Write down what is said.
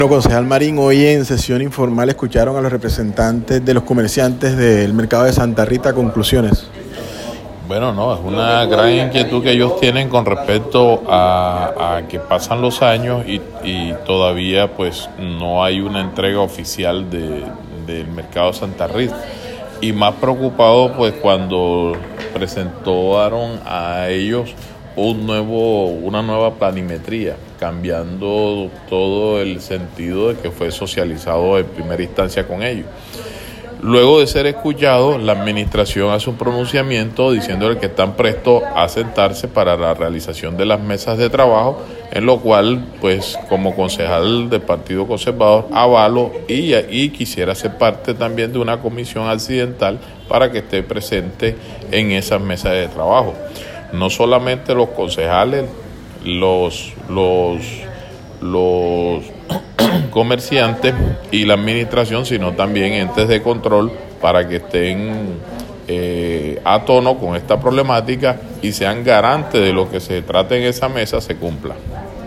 Bueno, concejal Marín, hoy en sesión informal escucharon a los representantes de los comerciantes del mercado de Santa Rita. Conclusiones. Bueno, no, es una gran inquietud que ellos tienen con respecto a que pasan los años y todavía pues no hay una entrega oficial del mercado de Santa Rita. Y más preocupado pues cuando presentaron a ellos una nueva planimetría, cambiando todo el sentido de que fue socializado en primera instancia con ellos. Luego de ser escuchado, la administración hace un pronunciamiento diciéndole que están prestos a sentarse para la realización de las mesas de trabajo, en lo cual, pues, como concejal del Partido Conservador, avalo y quisiera ser parte también de una comisión accidental para que esté presente en esas mesas de trabajo. No solamente los concejales, los comerciantes y la administración, sino también entes de control para que estén a tono con esta problemática y sean garantes de lo que se trate en esa mesa se cumpla.